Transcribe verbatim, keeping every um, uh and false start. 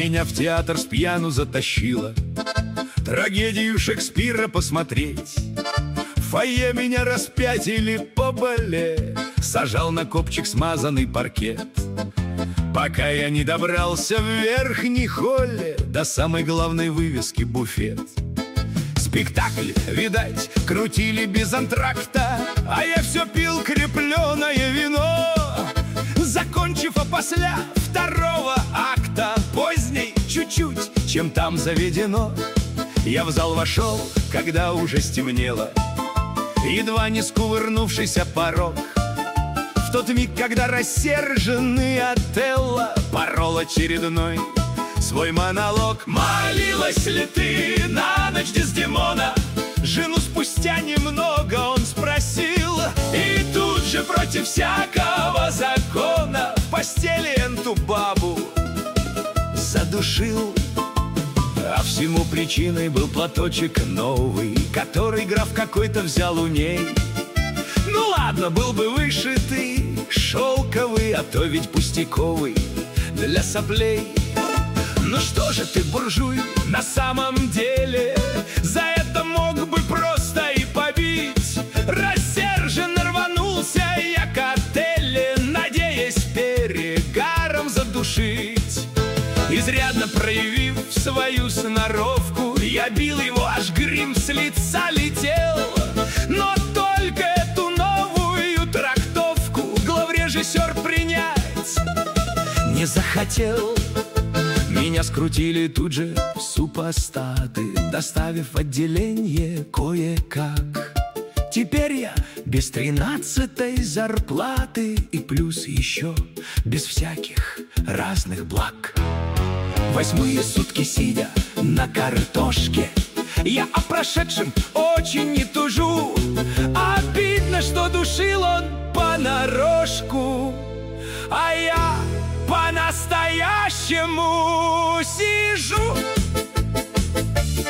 Меня в театр с пьяну затащило трагедию Шекспира посмотреть. В фойе меня распятили по бале, сажал на копчик смазанный паркет. Пока я не добрался в верхней холле до самой главной вывески буфет. Спектакль, видать, крутили без антракта, а я все пил крепленое вино. Закончив опосля второго акта, поздней чуть-чуть, чем там заведено, я в зал вошел, когда уже стемнело, едва не скувырнувшись о порог. В тот миг, когда рассерженный Отелло порол очередной свой монолог. Молилась ли ты на ночь Дездемона? Жену спустя немного он спросил, и тут же против всякого закона в постели эту бабу задушил. А всему причиной был платочек новый, который граф какой-то взял у ней. Ну ладно, был бы вышитый, шелковый, а то ведь пустяковый для соплей. Ну что же ты, буржуй, на самом деле, за это мог бы просто и побить. Рассерженно рванулся я к Отелле, надеясь перегаром задушить. Изрядно проявив свою сноровку, я бил его, аж грим с лица летел. Но только эту новую трактовку главрежиссер принять не захотел. Меня скрутили тут же в супостаты, доставив в отделение кое-как. Теперь я без тринадцатой зарплаты и плюс еще без всяких разных благ. Восьмые сутки сидя на картошке, я о прошедшем очень не тужу. Обидно, что душил он понарошку, а я по-настоящему сижу.